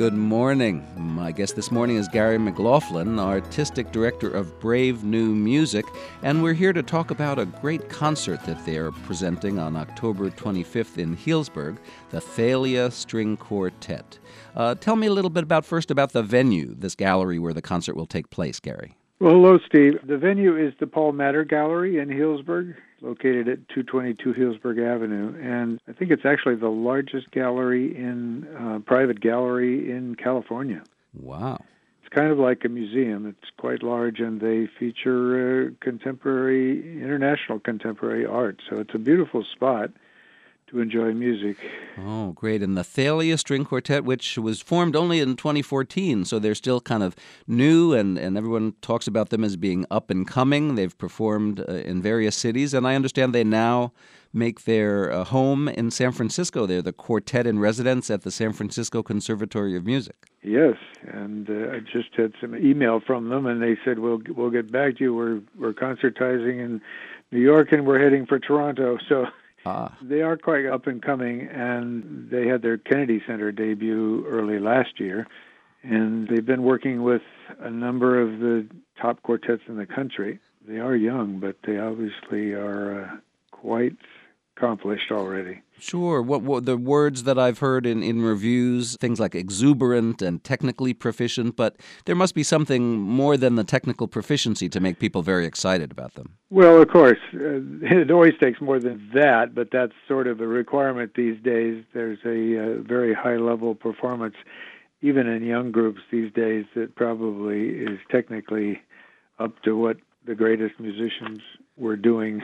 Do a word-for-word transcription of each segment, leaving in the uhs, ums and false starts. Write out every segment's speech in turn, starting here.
Good morning. My guest this morning is Gary McLaughlin, Artistic Director of Brave New Music, and we're here to talk about a great concert that they are presenting on October twenty-fifth in Healdsburg, the Thalia String Quartet. Uh, tell me a little bit about first about the venue, this gallery where the concert will take place, Gary. Well, hello, Steve. The venue is the Paul Matter Gallery in Healdsburg, located at two twenty-two Healdsburg Avenue. And I think it's actually the largest gallery in, uh, private gallery in California. Wow. It's kind of like a museum. It's quite large, and they feature uh, contemporary, international contemporary art. So it's a beautiful spot to enjoy music. Oh, great. And the Thalia String Quartet, which was formed only in twenty fourteen, so they're still kind of new, and, and everyone talks about them as being up and coming. They've performed uh, in various cities, and I understand they now make their uh, home in San Francisco. They're the quartet in residence at the San Francisco Conservatory of Music. Yes, and uh, I just had some email from them, and they said, we'll we'll get back to you. We're, we're concertizing in New York, and we're heading for Toronto, so... Ah. They are quite up and coming, and they had their Kennedy Center debut early last year, and they've been working with a number of the top quartets in the country. They are young, but they obviously are uh, quite accomplished already. Sure. What, what the words that I've heard in, in reviews, things like exuberant and technically proficient, but there must be something more than the technical proficiency to make people very excited about them. Well, of course, uh, it always takes more than that, but that's sort of a requirement these days. There's a uh, very high-level performance, even in young groups these days, that probably is technically up to what the greatest musicians were doing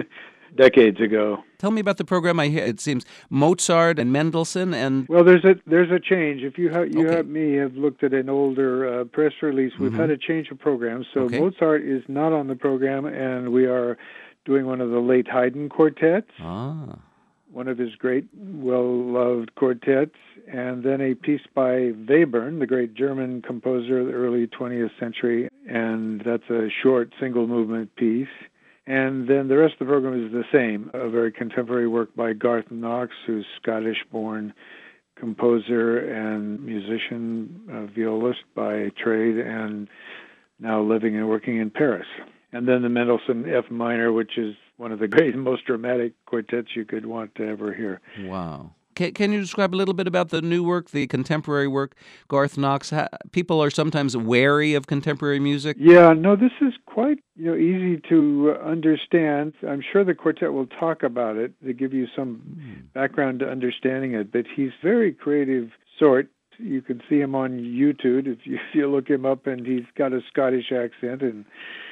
decades ago. Tell me about the program. I hear it seems Mozart and Mendelssohn and well, there's a there's a change. If you ha- you okay. have me have looked at an older uh, press release, we've mm-hmm. had a change of program. So okay. Mozart is not on the program, and we are doing one of the late Haydn quartets. Ah. One of his great, well-loved quartets, and then a piece by Webern, the great German composer of the early twentieth century, and that's a short single-movement piece. And then the rest of the program is the same, a very contemporary work by Garth Knox, who's Scottish-born composer and musician, uh, violist by trade, and now living and working in Paris. And then the Mendelssohn F minor, which is one of the great, most dramatic quartets you could want to ever hear. Wow. Can, can you describe a little bit about the new work, the contemporary work, Garth Knox? Ha, people are sometimes wary of contemporary music. Yeah, no, this is quite you know easy to understand. I'm sure the quartet will talk about it to give you some mm. background to understanding it, but he's very creative sort. You can see him on YouTube if you, if you look him up, and he's got a Scottish accent, and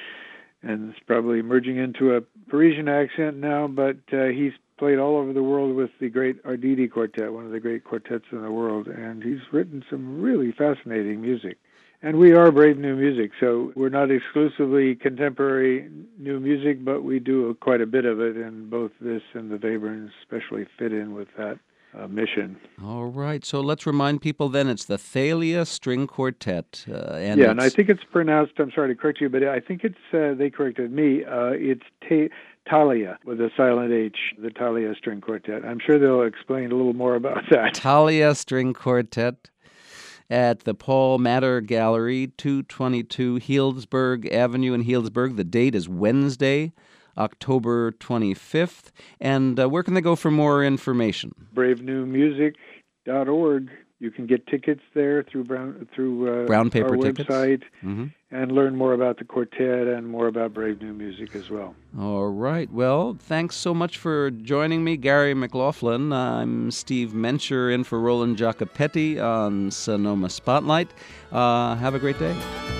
and it's probably merging into a Parisian accent now, but uh, he's played all over the world with the great Arditi Quartet, one of the great quartets in the world, and he's written some really fascinating music. And we are Brave New Music, so we're not exclusively contemporary new music, but we do quite a bit of it, and both this and the Weberns especially fit in with that uh, mission. All right, so let's remind people then it's the Thalia String Quartet. Uh, and yeah, it's... and I think it's pronounced, I'm sorry to correct you, but I think it's, uh, they corrected me, uh, it's ta- Thalia with a silent H, the Thalia String Quartet. I'm sure they'll explain a little more about that. Thalia String Quartet at the Paul Matter Gallery, two twenty-two Healdsburg Avenue in Healdsburg. The date is Wednesday, October twenty-fifth. And uh, where can they go for more information? brave new music dot org. You can get tickets there through Brown through uh, Brown paper our tickets. website mm-hmm. and learn more about the quartet and more about Brave New Music as well. All right. Well, thanks so much for joining me, Gary McLaughlin. I'm Steve Mencher in for Roland Jacopetti on Sonoma Spotlight. Uh, have a great day.